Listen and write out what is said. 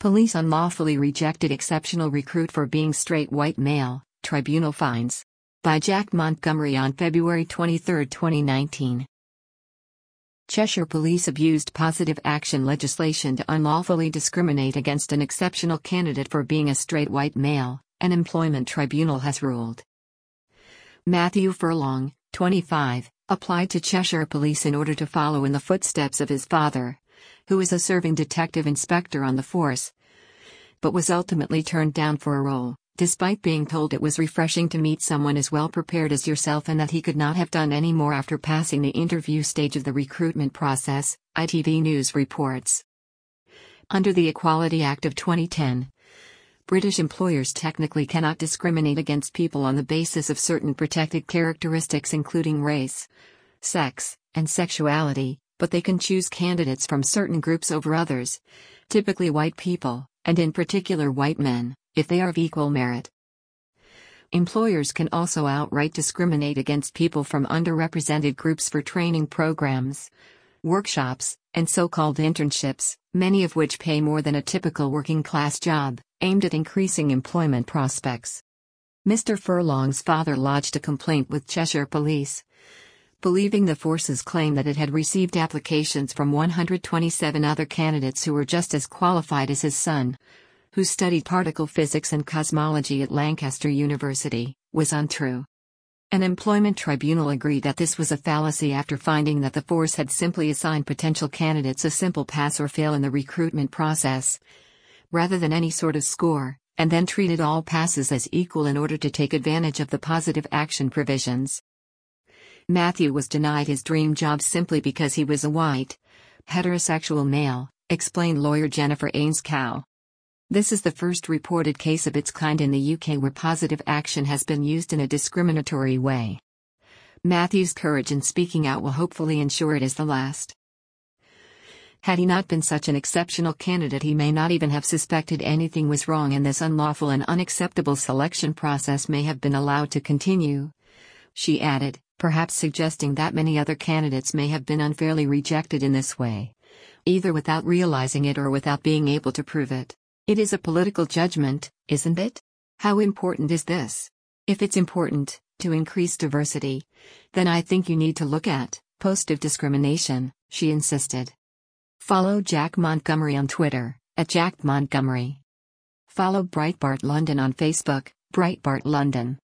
Police unlawfully rejected exceptional recruit for being straight white male, tribunal finds. By Jack Montgomery on February 23, 2019. Cheshire Police abused positive action legislation to unlawfully discriminate against an exceptional candidate for being a straight white male, an employment tribunal has ruled. Matthew Furlong, 25, applied to Cheshire Police in order to follow in the footsteps of his father, who is a serving detective inspector on the force, but was ultimately turned down for a role, despite being told it was refreshing to meet someone as well prepared as yourself and that he could not have done any more after passing the interview stage of the recruitment process, ITV News reports. Under the Equality Act of 2010, British employers technically cannot discriminate against people on the basis of certain protected characteristics including race, sex, and sexuality, but they can choose candidates from certain groups over others, typically white people, and in particular white men, if they are of equal merit. Employers can also outright discriminate against people from underrepresented groups for training programs, workshops, and so-called internships, many of which pay more than a typical working-class job, aimed at increasing employment prospects. Mr. Furlong's father lodged a complaint with Cheshire Police, believing the force's claim that it had received applications from 127 other candidates who were just as qualified as his son, who studied particle physics and cosmology at Lancaster University, was untrue. An employment tribunal agreed that this was a fallacy after finding that the force had simply assigned potential candidates a simple pass or fail in the recruitment process, rather than any sort of score, and then treated all passes as equal in order to take advantage of the positive action provisions. Matthew was denied his dream job simply because he was a white, heterosexual male, explained lawyer Jennifer Ainscow. This is the first reported case of its kind in the UK where positive action has been used in a discriminatory way. Matthew's courage in speaking out will hopefully ensure it is the last. Had he not been such an exceptional candidate, he may not even have suspected anything was wrong, and this unlawful and unacceptable selection process may have been allowed to continue, she added, perhaps suggesting that many other candidates may have been unfairly rejected in this way, either without realizing it or without being able to prove it. It is a political judgment, isn't it? How important is this? If it's important, to increase diversity, then I think you need to look at positive discrimination, she insisted. Follow Jack Montgomery on Twitter, @JackMontgomery. Follow Breitbart London on Facebook, Breitbart London.